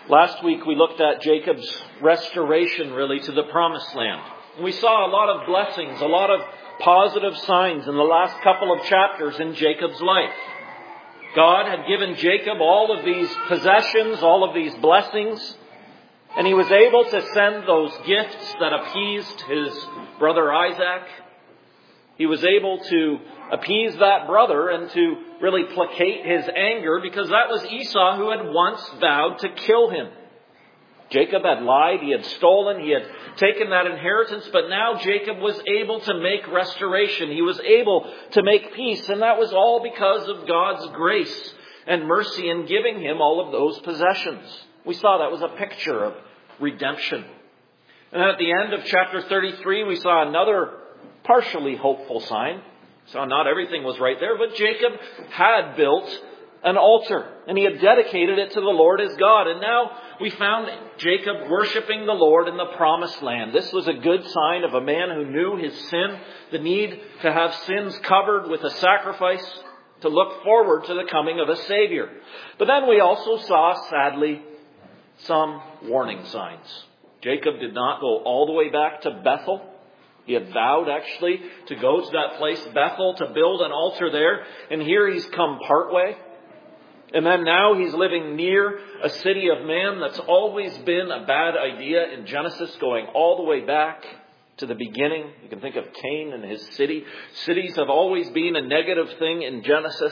Last week we looked at Jacob's restoration really to the promised land. And we saw a lot of blessings, a lot of positive signs in the last couple of chapters in Jacob's life. God had given Jacob all of these possessions, all of these blessings, and he was able to send those gifts that appeased his brother Isaac. He was able to appease that brother and to really placate his anger, because that was Esau who had once vowed to kill him. Jacob had lied, he had stolen, he had taken that inheritance, but now Jacob was able to make restoration. He was able to make peace, and that was all because of God's grace and mercy in giving him all of those possessions. We saw that was a picture of redemption. And then at the end of chapter 33, we saw another partially hopeful sign. So not everything was right there, but Jacob had built an altar, and he had dedicated it to the Lord as God. And now we found Jacob worshiping the Lord in the promised land. This was a good sign of a man who knew his sin, the need to have sins covered with a sacrifice, to look forward to the coming of a Savior. But then we also saw, sadly, some warning signs. Jacob did not go all the way back to Bethel. He had vowed actually to go to that place, Bethel, to build an altar there. And here he's come partway. And then now he's living near a city of man. That's always been a bad idea in Genesis, going all the way back to the beginning. You can think of Cain and his city. Cities have always been a negative thing in Genesis.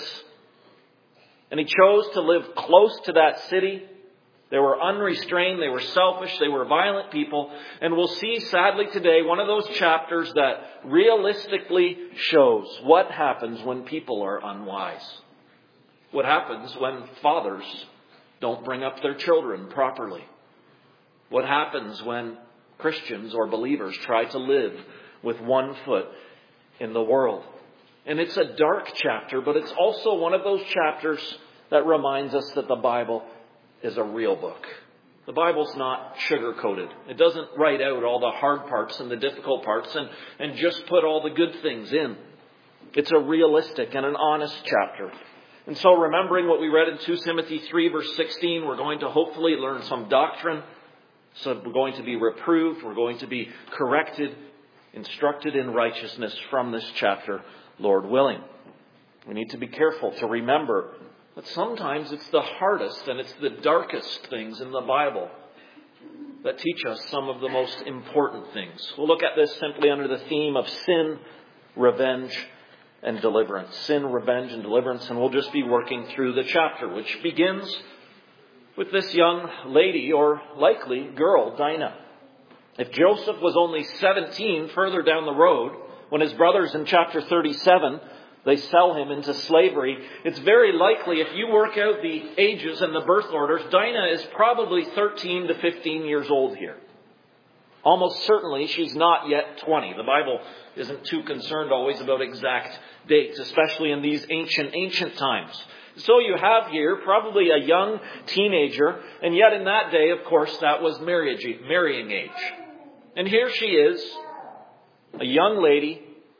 And he chose to live close to that city. They were unrestrained, they were selfish, they were violent people. And we'll see, sadly today, one of those chapters that realistically shows what happens when people are unwise. What happens when fathers don't bring up their children properly. What happens when Christians or believers try to live with one foot in the world. And it's a dark chapter, but it's also one of those chapters that reminds us that the Bible is a real book. The Bible's not sugar-coated. It doesn't write out all the hard parts and the difficult parts and just put all the good things in. It's a realistic and an honest chapter. And so remembering what we read in 2 Timothy 3 verse 16, we're going to hopefully learn some doctrine. So we're going to be reproved. We're going to be corrected, instructed in righteousness from this chapter, Lord willing. We need to be careful to remember but sometimes it's the hardest and it's the darkest things in the Bible that teach us some of the most important things. We'll look at this simply under the theme of sin, revenge, and deliverance. Sin, revenge, and deliverance. And we'll just be working through the chapter, which begins with this young lady, or likely girl, Dinah. If Joseph was only 17 further down the road, when his brothers in chapter 37 they sell him into slavery, it's very likely, if you work out the ages and the birth orders, Dinah is probably 13 to 15 years old here. Almost certainly she's not yet 20. The Bible isn't too concerned always about exact dates, especially in these ancient times. So you have here probably a young teenager, and yet in that day, of course, that was marrying age. And here she is, a young lady,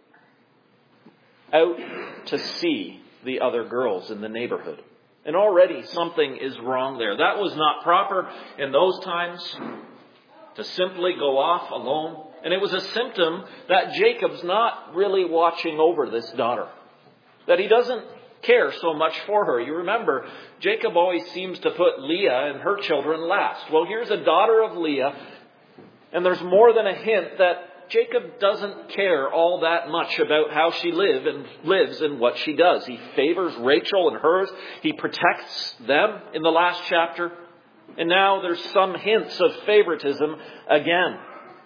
out to see the other girls in the neighborhood. And already something is wrong there. That was not proper in those times, to simply go off alone. And it was a symptom that Jacob's not really watching over this daughter. That he doesn't care so much for her. You remember, Jacob always seems to put Leah and her children last. Well, here's a daughter of Leah, and there's more than a hint that Jacob doesn't care all that much about how she lives and what she does. He favors Rachel and hers. He protects them in the last chapter. And now there's some hints of favoritism again.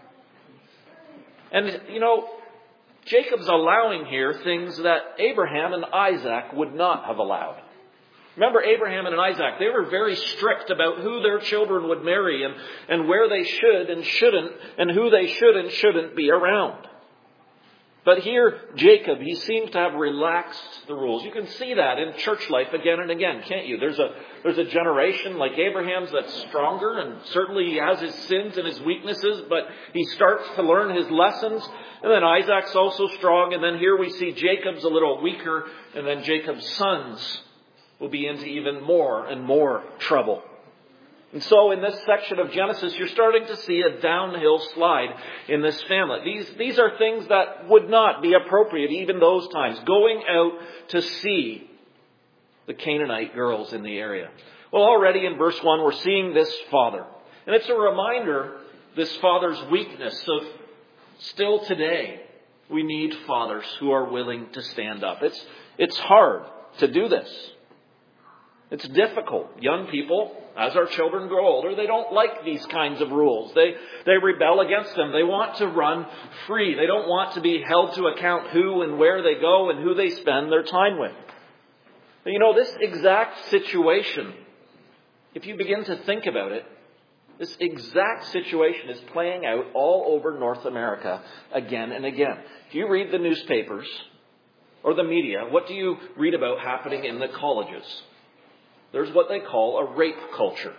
And, Jacob's allowing here things that Abraham and Isaac would not have allowed. Remember Abraham and Isaac, they were very strict about who their children would marry and where they should and shouldn't, and who they should and shouldn't be around. But here, Jacob, he seems to have relaxed the rules. You can see that in church life again and again, can't you? There's a generation like Abraham's that's stronger, and certainly he has his sins and his weaknesses, but he starts to learn his lessons. And then Isaac's also strong, and then here we see Jacob's a little weaker, and then Jacob's sons will be into even more and more trouble. And so in this section of Genesis, you're starting to see a downhill slide in this family. These are things that would not be appropriate even those times. Going out to see the Canaanite girls in the area. Well, already in verse 1, we're seeing this father. And it's a reminder, this father's weakness of still today, we need fathers who are willing to stand up. It's hard to do this. It's difficult. Young people, as our children grow older, they don't like these kinds of rules. They rebel against them. They want to run free. They don't want to be held to account who and where they go and who they spend their time with. But this exact situation, if you begin to think about it, this exact situation is playing out all over North America again and again. If you read the newspapers or the media, what do you read about happening in the colleges? There's what they call a rape culture.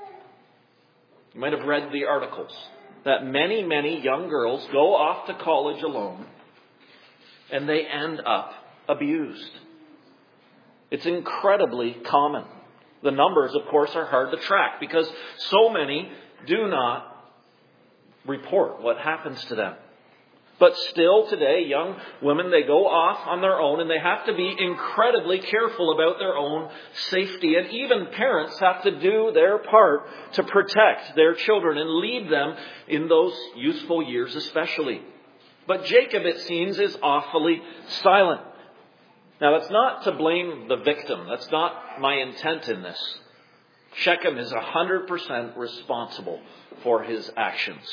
You might have read the articles that many, many young girls go off to college alone and they end up abused. It's incredibly common. The numbers, of course, are hard to track because so many do not report what happens to them. But still today, young women, they go off on their own and they have to be incredibly careful about their own safety. And even parents have to do their part to protect their children and lead them in those youthful years especially. But Jacob, it seems, is awfully silent. Now, that's not to blame the victim. That's not my intent in this. Shechem is 100% responsible for his actions.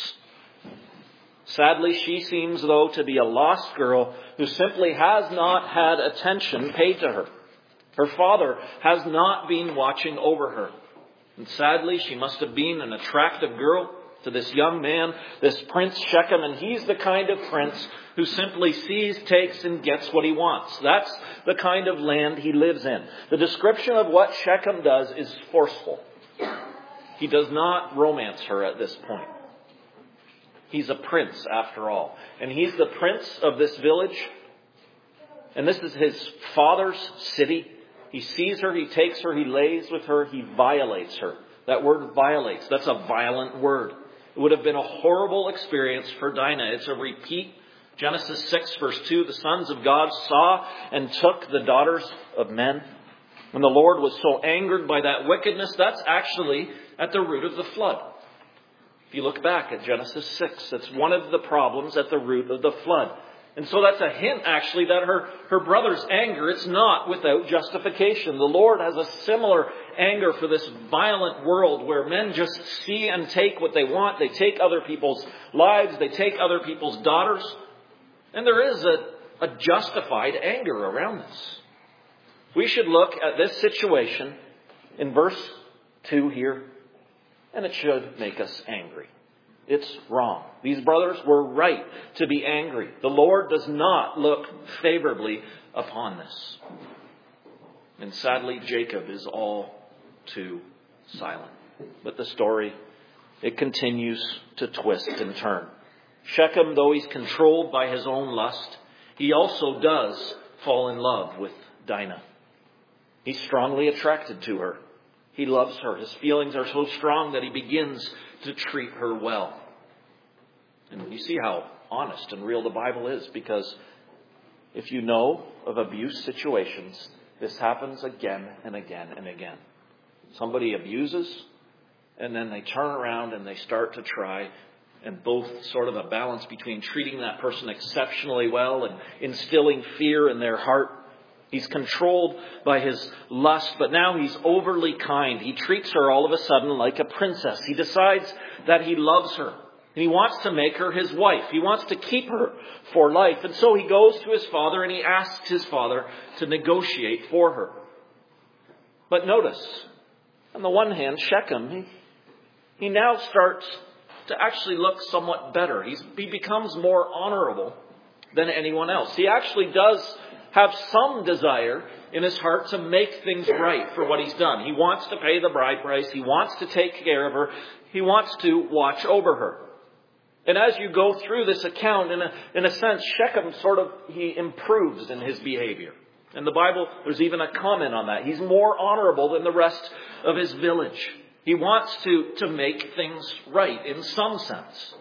Sadly, she seems, though, to be a lost girl who simply has not had attention paid to her. Her father has not been watching over her. And sadly, she must have been an attractive girl to this young man, this Prince Shechem, and he's the kind of prince who simply sees, takes, and gets what he wants. That's the kind of land he lives in. The description of what Shechem does is forceful. He does not romance her at this point. He's a prince, after all. And he's the prince of this village. And this is his father's city. He sees her, he takes her, he lays with her, he violates her. That word violates, that's a violent word. It would have been a horrible experience for Dinah. It's a repeat. Genesis 6 verse 2, the sons of God saw and took the daughters of men. When the Lord was so angered by that wickedness, that's actually at the root of the flood. If you look back at Genesis 6, it's one of the problems at the root of the flood. And so that's a hint, actually, that her brother's anger, it's not without justification. The Lord has a similar anger for this violent world where men just see and take what they want. They take other people's lives. They take other people's daughters. And there is a justified anger around this. We should look at this situation in verse 2 here. And it should make us angry. It's wrong. These brothers were right to be angry. The Lord does not look favorably upon this. And sadly, Jacob is all too silent. But the story, it continues to twist and turn. Shechem, though he's controlled by his own lust, he also does fall in love with Dinah. He's strongly attracted to her. He loves her. His feelings are so strong that he begins to treat her well. And you see how honest and real the Bible is, because if you know of abuse situations, this happens again and again and again. Somebody abuses, and then they turn around and they start to try, and both sort of a balance between treating that person exceptionally well and instilling fear in their heart. He's controlled by his lust, but now he's overly kind. He treats her all of a sudden like a princess. He decides that he loves her. And he wants to make her his wife. He wants to keep her for life. And so he goes to his father and he asks his father to negotiate for her. But notice, on the one hand, Shechem, he now starts to actually look somewhat better. He becomes more honorable than anyone else. He actually does have some desire in his heart to make things right for what he's done. He wants to pay the bride price. He wants to take care of her. He wants to watch over her. And as you go through this account, in a sense, Shechem he improves in his behavior. In the Bible, there's even a comment on that. He's more honorable than the rest of his village. He wants to make things right in some sense.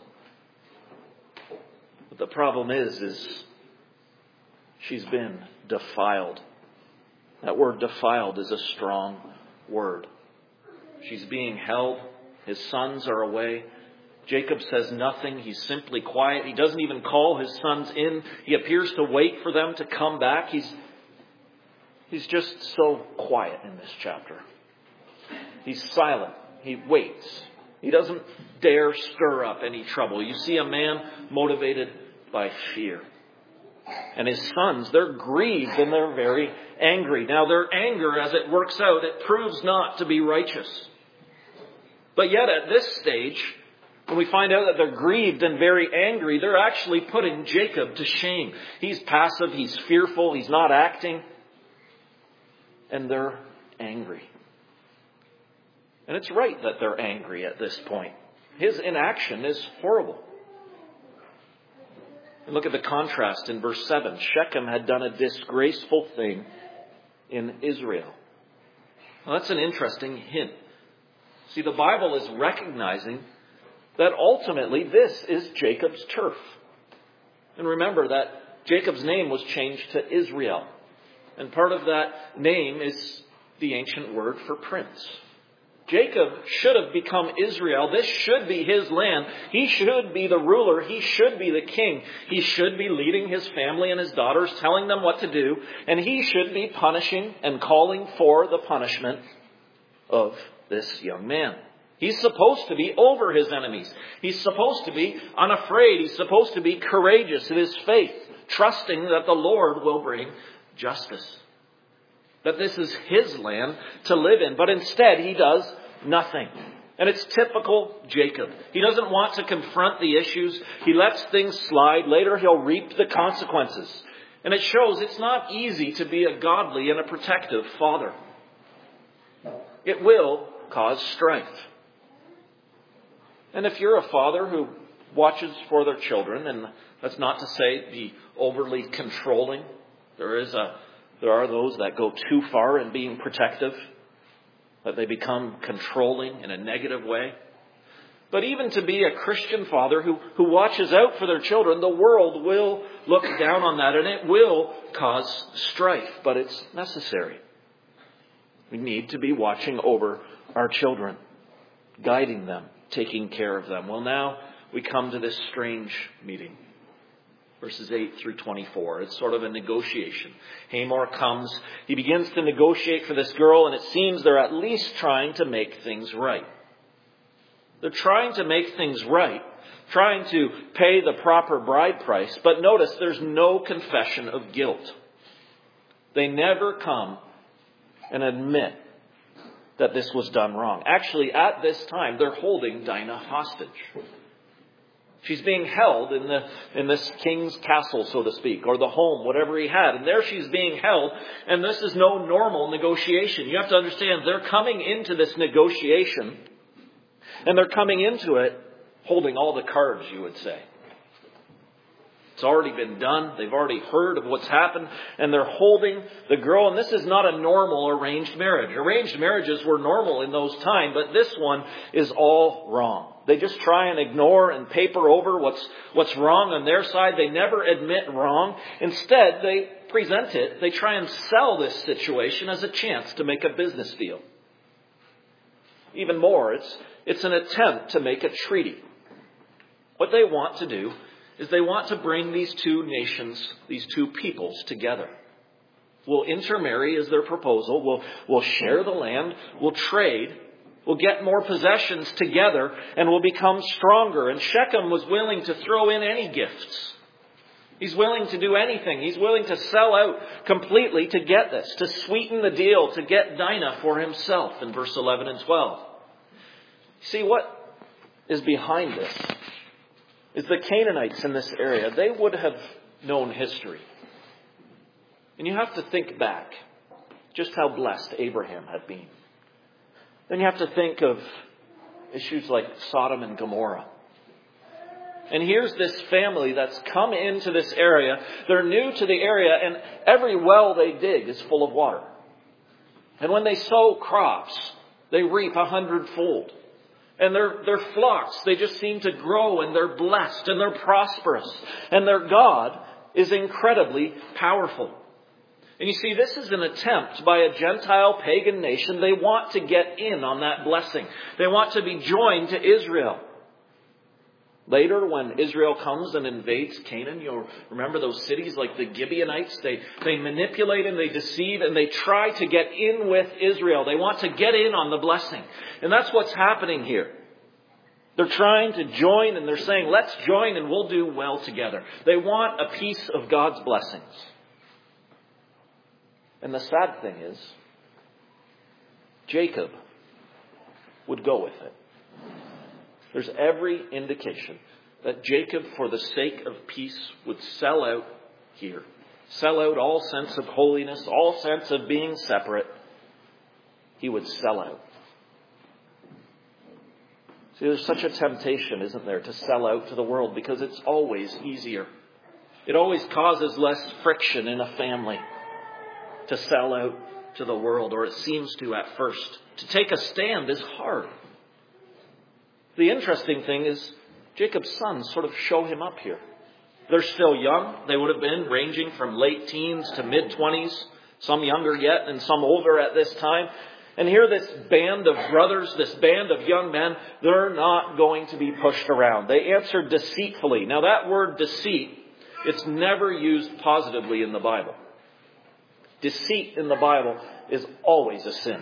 But the problem is she's been defiled. That word defiled is a strong word. She's being held. His sons are away. Jacob says nothing. He's simply quiet. He doesn't even call his sons in. He appears to wait for them to come back. He's just so quiet in this chapter. He's silent. He waits. He doesn't dare stir up any trouble. You see a man motivated by fear. And his sons, they're grieved and they're very angry. Now their anger, as it works out, it proves not to be righteous. But yet at this stage, when we find out that they're grieved and very angry, they're actually putting Jacob to shame. He's passive, he's fearful, he's not acting. And they're angry. And it's right that they're angry at this point. His inaction is horrible. And look at the contrast in verse 7. Shechem had done a disgraceful thing in Israel. Well, that's an interesting hint. See, the Bible is recognizing that ultimately this is Jacob's turf. And remember that Jacob's name was changed to Israel. And part of that name is the ancient word for prince. Jacob should have become Israel. This should be his land. He should be the ruler. He should be the king. He should be leading his family and his daughters, telling them what to do. And he should be punishing and calling for the punishment of this young man. He's supposed to be over his enemies. He's supposed to be unafraid. He's supposed to be courageous in his faith, trusting that the Lord will bring justice. That this is his land to live in. But instead, he does nothing. And it's typical Jacob. He doesn't want to confront the issues. He lets things slide. Later, he'll reap the consequences. And it shows it's not easy to be a godly and a protective father. It will cause strife. And if you're a father who watches for their children, and that's not to say be overly controlling, there are those that go too far in being protective, that they become controlling in a negative way. But even to be a Christian father who watches out for their children, the world will look down on that and it will cause strife, but it's necessary. We need to be watching over our children, guiding them, taking care of them. Well, now we come to this strange meeting. Verses 8 through 24. It's sort of a negotiation. Hamor comes. He begins to negotiate for this girl, and it seems they're at least trying to make things right. They're trying to make things right, trying to pay the proper bride price. But notice there's no confession of guilt. They never come and admit that this was done wrong. Actually, at this time, they're holding Dinah hostage. She's being held in this king's castle, so to speak, or the home, whatever he had. And there she's being held, and this is no normal negotiation. You have to understand, they're coming into this negotiation, and they're coming into it holding all the cards, you would say. It's already been done. They've already heard of what's happened, and they're holding the girl. And this is not a normal arranged marriage. Arranged marriages were normal in those times, but this one is all wrong. They just try and ignore and paper over what's wrong on their side. They never admit wrong. Instead, they present it. They try and sell this situation as a chance to make a business deal. Even more, it's an attempt to make a treaty. What they want to do is they want to bring these two nations, these two peoples together. We'll intermarry is their proposal. We'll share the land. We'll trade. We'll get more possessions together, and we'll become stronger. And Shechem was willing to throw in any gifts. He's willing to do anything. He's willing to sell out completely to get this, to sweeten the deal, to get Dinah for himself in verse 11 and 12. See, what is behind this is the Canaanites in this area. They would have known history. And you have to think back just how blessed Abraham had been. Then you have to think of issues like Sodom and Gomorrah. And here's this family that's come into this area. They're new to the area, and every well they dig is full of water. And when they sow crops, They reap 100-fold. And their flocks, they just seem to grow, and they're blessed and they're prosperous. And their God is incredibly powerful. And you see, this is an attempt by a Gentile pagan nation. They want to get in on that blessing. They want to be joined to Israel. Later, when Israel comes and invades Canaan, you'll remember those cities like the Gibeonites. They manipulate and they deceive and they try to get in with Israel. They want to get in on the blessing. And that's what's happening here. They're trying to join and they're saying, let's join and we'll do well together. They want a piece of God's blessings. And the sad thing is, Jacob would go with it. There's every indication that Jacob, for the sake of peace, would sell out here. Sell out all sense of holiness, all sense of being separate. He would sell out. See, there's such a temptation, isn't there, to sell out to the world because it's always easier. It always causes less friction in a family to sell out to the world, or it seems to at first. To take a stand is hard. The interesting thing is Jacob's sons sort of show him up here. They're still young. They would have been ranging from late teens to mid-20s, some younger yet and some older at this time. And here this band of brothers, this band of young men, they're not going to be pushed around. They answer deceitfully. Now that word deceit, it's never used positively in the Bible. Deceit in the Bible is always a sin.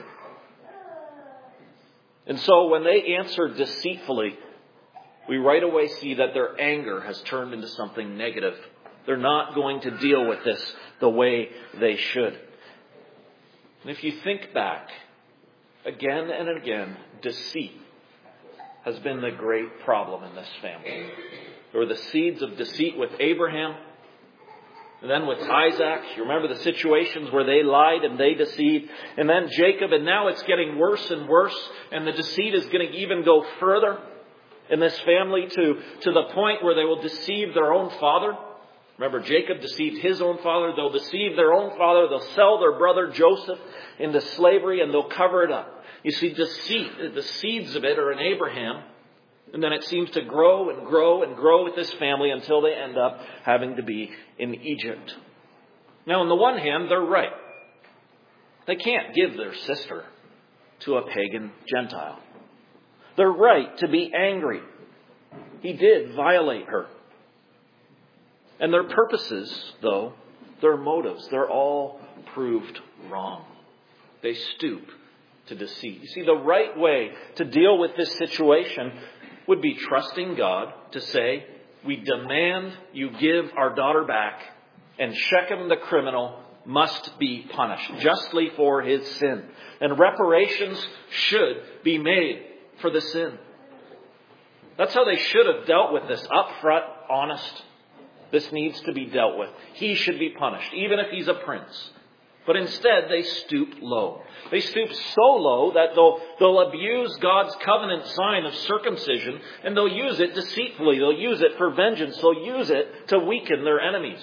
And so when they answer deceitfully, we right away see that their anger has turned into something negative. They're not going to deal with this the way they should. And if you think back, again and again, deceit has been the great problem in this family. There were the seeds of deceit with Abraham. And then with Isaac, you remember the situations where they lied and they deceived. And then Jacob, and now it's getting worse and worse. And the deceit is going to even go further in this family to the point where they will deceive their own father. Remember, Jacob deceived his own father. They'll deceive their own father. They'll sell their brother Joseph into slavery and they'll cover it up. You see, deceit, the seeds of it are in Abraham. And then it seems to grow and grow and grow with this family until they end up having to be in Egypt. Now, on the one hand, they're right. They can't give their sister to a pagan Gentile. They're right to be angry. He did violate her. And their purposes, though, their motives, they're all proved wrong. They stoop to deceit. You see, the right way to deal with this situation would be trusting God to say, we demand you give our daughter back, and Shechem the criminal must be punished justly for his sin. And reparations should be made for the sin. That's how they should have dealt with this. Upfront, honest. This needs to be dealt with. He should be punished, even if he's a prince. But instead, they stoop low. They stoop so low that they'll abuse God's covenant sign of circumcision, and they'll use it deceitfully. They'll use it for vengeance. They'll use it to weaken their enemies.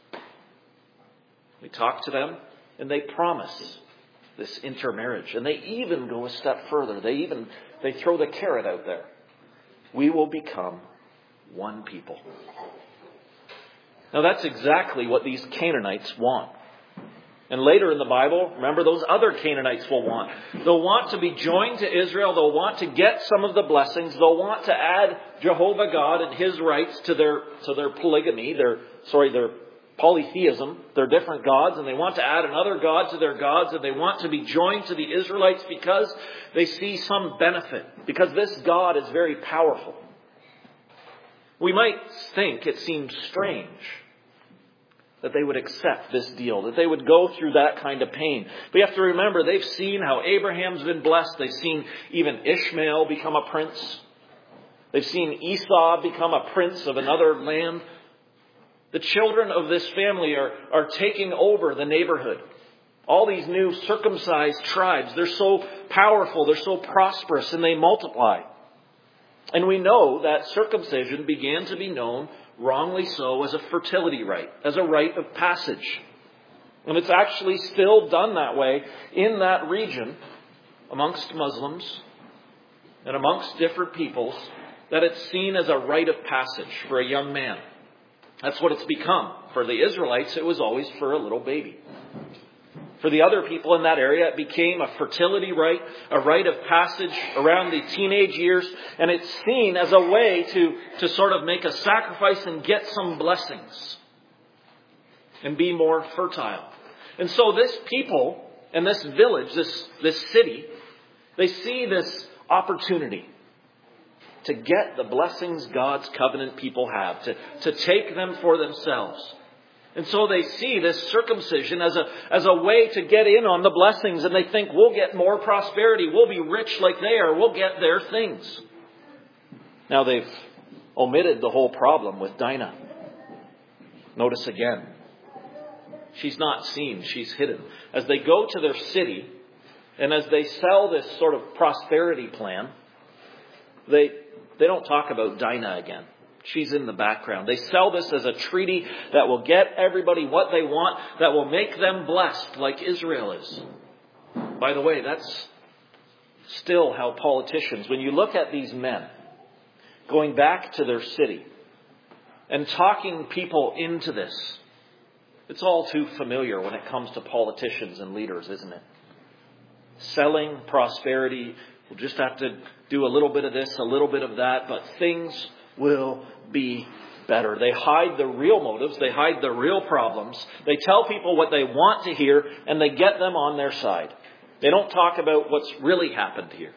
We talk to them, and they promise this intermarriage. And they even go a step further. They throw the carrot out there. We will become one people. Now that's exactly what these Canaanites want. And later in the Bible, remember, those other Canaanites will want. They'll want to be joined to Israel. They'll want to get some of the blessings. They'll want to add Jehovah God and his rights to their polygamy, their polytheism, their different gods. And they want to add another god to their gods. And they want to be joined to the Israelites because they see some benefit. Because this God is very powerful. We might think it seems strange that they would accept this deal, that they would go through that kind of pain. But you have to remember, they've seen how Abraham's been blessed. They've seen even Ishmael become a prince. They've seen Esau become a prince of another land. The children of this family are taking over the neighborhood. All these new circumcised tribes, they're so powerful, they're so prosperous, and they multiply. And we know that circumcision began to be known, wrongly so, as a fertility rite, as a rite of passage. And it's actually still done that way in that region amongst Muslims and amongst different peoples that it's seen as a rite of passage for a young man. That's what it's become. For the Israelites, it was always for a little baby. For the other people in that area, it became a fertility rite, a rite of passage around the teenage years. And it's seen as a way to sort of make a sacrifice and get some blessings and be more fertile. And so this people and this village, this city, they see this opportunity to get the blessings God's covenant people have, to take them for themselves. And so they see this circumcision as a way to get in on the blessings, and they think we'll get more prosperity, we'll be rich like they are, we'll get their things. Now they've omitted the whole problem with Dinah. Notice again, she's not seen, she's hidden. As they go to their city, and as they sell this sort of prosperity plan, they don't talk about Dinah again. She's in the background. They sell this as a treaty that will get everybody what they want, that will make them blessed like Israel is. By the way, that's still how politicians, when you look at these men going back to their city and talking people into this, it's all too familiar when it comes to politicians and leaders, isn't it? Selling prosperity. We'll just have to do a little bit of this, a little bit of that, but things will be better. They hide the real motives. They hide the real problems. They tell people what they want to hear, and they get them on their side. They don't talk about what's really happened here.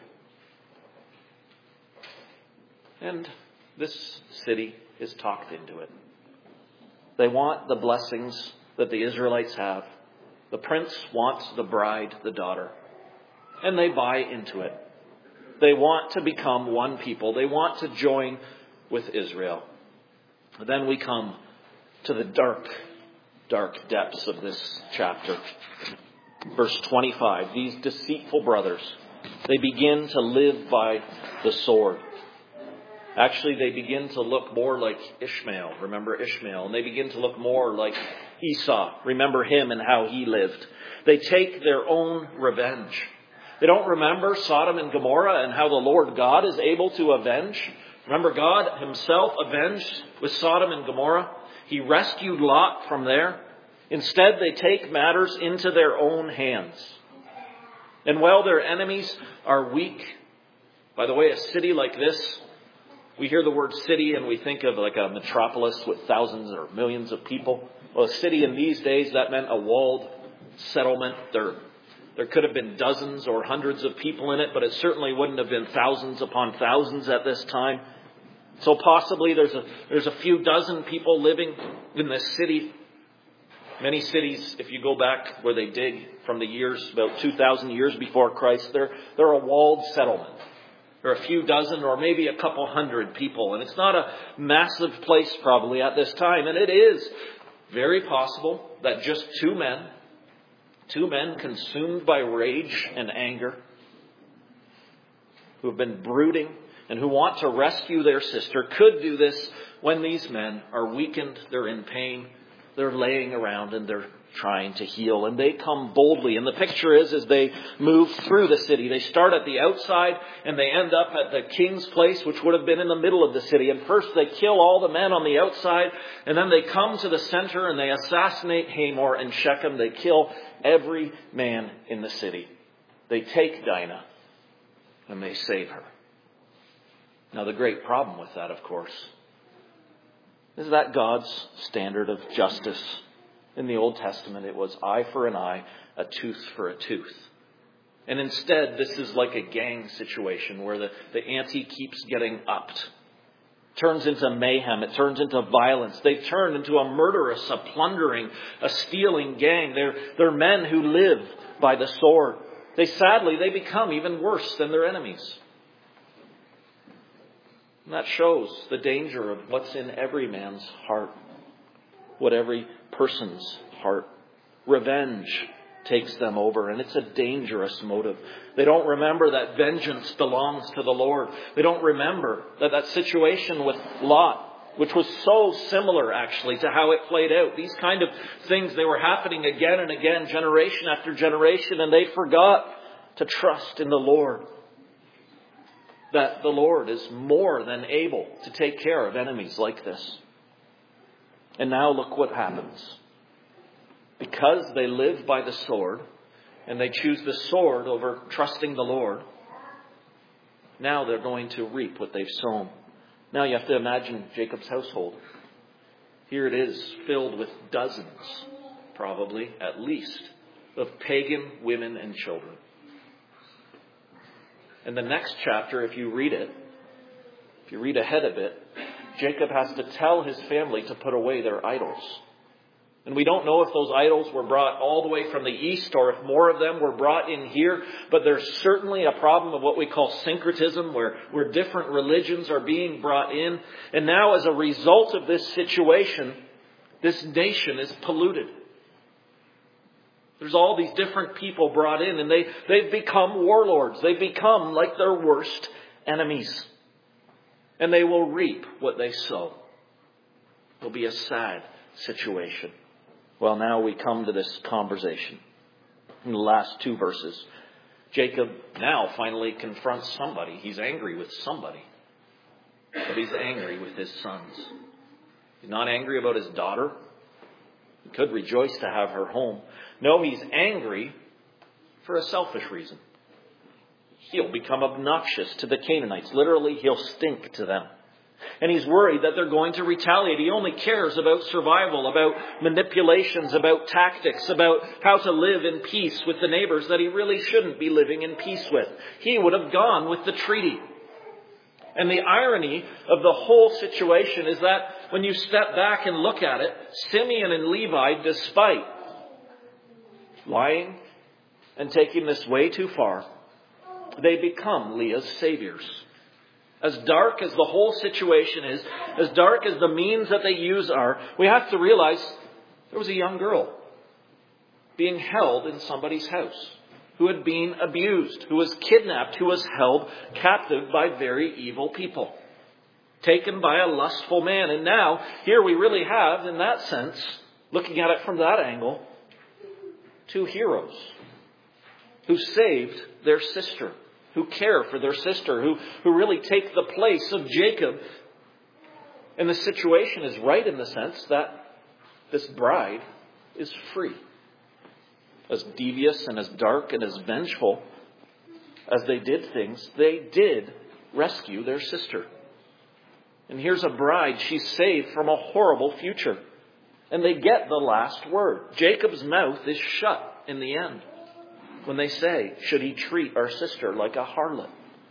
And this city is talked into it. They want the blessings that the Israelites have. The prince wants the bride, the daughter. And they buy into it. They want to become one people. They want to join with Israel. Then we come to the dark, dark depths of this chapter. Verse 25, these deceitful brothers, they begin to live by the sword. Actually, they begin to look more like Ishmael. Remember Ishmael. And they begin to look more like Esau. Remember him and how he lived. They take their own revenge. They don't remember Sodom and Gomorrah and how the Lord God is able to avenge. Remember, God himself avenged with Sodom and Gomorrah. He rescued Lot from there. Instead, they take matters into their own hands. And while their enemies are weak, by the way, a city like this, we hear the word city and we think of like a metropolis with thousands or millions of people. Well, a city in these days, that meant a walled settlement. There could have been dozens or hundreds of people in it, but it certainly wouldn't have been thousands upon thousands at this time. So possibly there's a few dozen people living in this city. Many cities, if you go back where they dig from the years, about 2,000 years before Christ, they're a walled settlement. There are a few dozen or maybe a couple hundred people. And it's not a massive place probably at this time. And it is very possible that just two men consumed by rage and anger, who have been brooding and who want to rescue their sister, could do this when these men are weakened, they're in pain, they're laying around and they're trying to heal. And they come boldly. And the picture is as they move through the city, they start at the outside and they end up at the king's place, which would have been in the middle of the city. And first they kill all the men on the outside, and then they come to the center and they assassinate Hamor and Shechem. They kill every man in the city. They take Dinah and they save her. Now the great problem with that, of course, is that God's standard of justice. In the Old Testament, it was eye for an eye, a tooth for a tooth. And instead, this is like a gang situation where the ante keeps getting upped. It turns into mayhem. It turns into violence. They've turned into a murderous, a plundering, a stealing gang. They're men who live by the sword. They become even worse than their enemies. And that shows the danger of what's in every man's heart. What every person's heart. Revenge takes them over, and it's a dangerous motive. They don't remember that vengeance belongs to the Lord. They don't remember that situation with Lot, which was so similar actually to how it played out. These kind of things, they were happening again and again, generation after generation, and they forgot to trust in the Lord. That the Lord is more than able to take care of enemies like this. And now look what happens. Because they live by the sword, and they choose the sword over trusting the Lord, now they're going to reap what they've sown. Now you have to imagine Jacob's household. Here it is, filled with dozens, probably, at least, of pagan women and children. In the next chapter, if you read it, if you read ahead a bit, Jacob has to tell his family to put away their idols. And we don't know if those idols were brought all the way from the east or if more of them were brought in here. But there's certainly a problem of what we call syncretism, where different religions are being brought in. And now as a result of this situation, this nation is polluted. There's all these different people brought in, and they've become warlords. They've become like their worst enemies. And they will reap what they sow. It'll be a sad situation. Well, now we come to this conversation. In the last two verses, Jacob now finally confronts somebody. He's angry with somebody. But he's angry with his sons. He's not angry about his daughter. He could rejoice to have her home. No, he's angry for a selfish reason. He'll become obnoxious to the Canaanites. Literally, he'll stink to them. And he's worried that they're going to retaliate. He only cares about survival, about manipulations, about tactics, about how to live in peace with the neighbors that he really shouldn't be living in peace with. He would have gone with the treaty. And the irony of the whole situation is that when you step back and look at it, Simeon and Levi, despite lying and taking this way too far, they become Leah's saviors. As dark as the whole situation is, as dark as the means that they use are, we have to realize there was a young girl being held in somebody's house who had been abused, who was kidnapped, who was held captive by very evil people, taken by a lustful man. And now, here we really have, in that sense, looking at it from that angle, two heroes who saved their sister, who care for their sister, who really take the place of Jacob. And the situation is right in the sense that this bride is free. As devious and as dark and as vengeful as they did things, they did rescue their sister. And here's a bride, she's saved from a horrible future. And they get the last word. Jacob's mouth is shut in the end when they say, should he treat our sister like a harlot?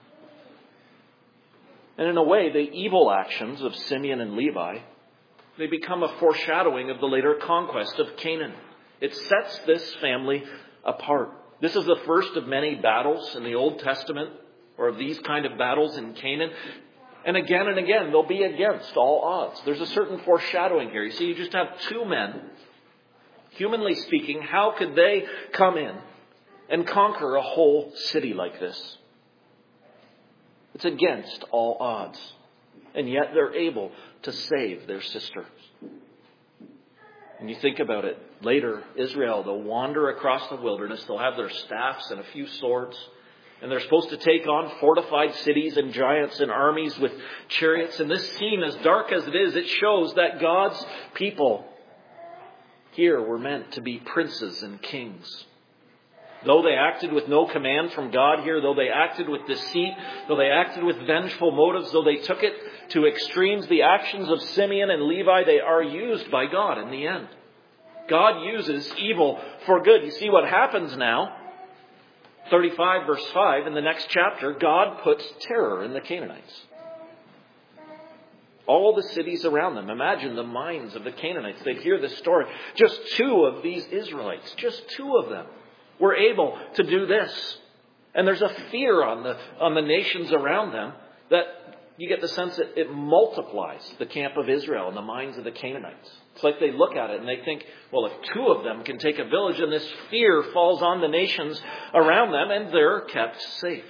And in a way, the evil actions of Simeon and Levi, they become a foreshadowing of the later conquest of Canaan. It sets this family apart. This is the first of many battles in the Old Testament, or of these kind of battles in Canaan. And again, they'll be against all odds. There's a certain foreshadowing here. You see, you just have two men. Humanly speaking, how could they come in and conquer a whole city like this? It's against all odds. And yet they're able to save their sister. And you think about it, later, Israel, they'll wander across the wilderness. They'll have their staffs and a few swords. And they're supposed to take on fortified cities and giants and armies with chariots. And this scene, as dark as it is, it shows that God's people here were meant to be princes and kings. Though they acted with no command from God here, though they acted with deceit, though they acted with vengeful motives, though they took it to extremes, the actions of Simeon and Levi, they are used by God in the end. God uses evil for good. You see what happens now? 35 verse 5, in the next chapter, God puts terror in the Canaanites. All the cities around them. Imagine the minds of the Canaanites. They hear this story. Just two of these Israelites, just two of them, were able to do this. And there's a fear on the nations around them that you get the sense that it multiplies the camp of Israel in the minds of the Canaanites. It's like they look at it and they think, well, if two of them can take a village, and this fear falls on the nations around them and they're kept safe.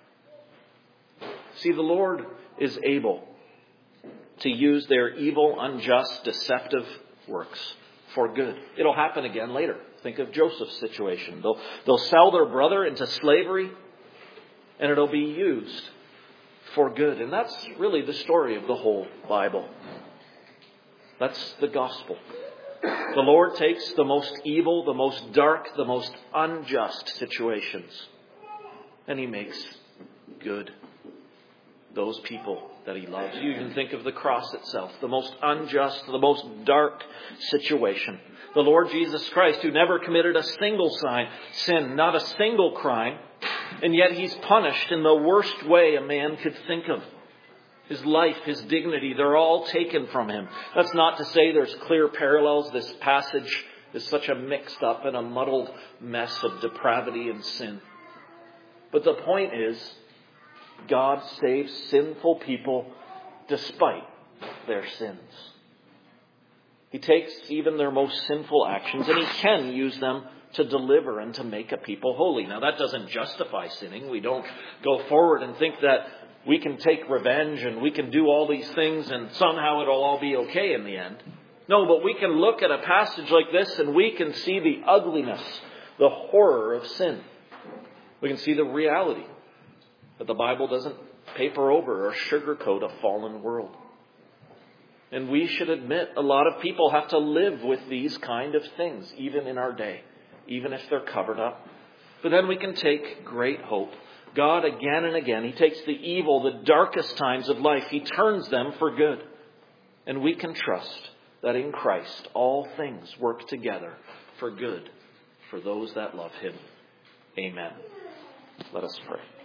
See, the Lord is able to use their evil, unjust, deceptive works for good. It'll happen again later. Think of Joseph's situation. They'll sell their brother into slavery, and it'll be used for good. And that's really the story of the whole Bible. That's the gospel. The Lord takes the most evil, the most dark, the most unjust situations, and He makes good those people that He loves. You can think of the cross itself, the most unjust, the most dark situation. The Lord Jesus Christ, who never committed a single sin, not a single crime, and yet He's punished in the worst way a man could think of. His life, His dignity, they're all taken from Him. That's not to say there's clear parallels. This passage is such a mixed up and a muddled mess of depravity and sin. But the point is, God saves sinful people despite their sins. He takes even their most sinful actions and He can use them to deliver and to make a people holy. Now that doesn't justify sinning. We don't go forward and think that we can take revenge and we can do all these things and somehow it'll all be okay in the end. No, but we can look at a passage like this and we can see the ugliness, the horror of sin. We can see the reality that the Bible doesn't paper over or sugarcoat a fallen world. And we should admit a lot of people have to live with these kind of things, even in our day, even if they're covered up. But then we can take great hope. God, again and again, He takes the evil, the darkest times of life, He turns them for good. And we can trust that in Christ all things work together for good for those that love Him. Amen. Let us pray.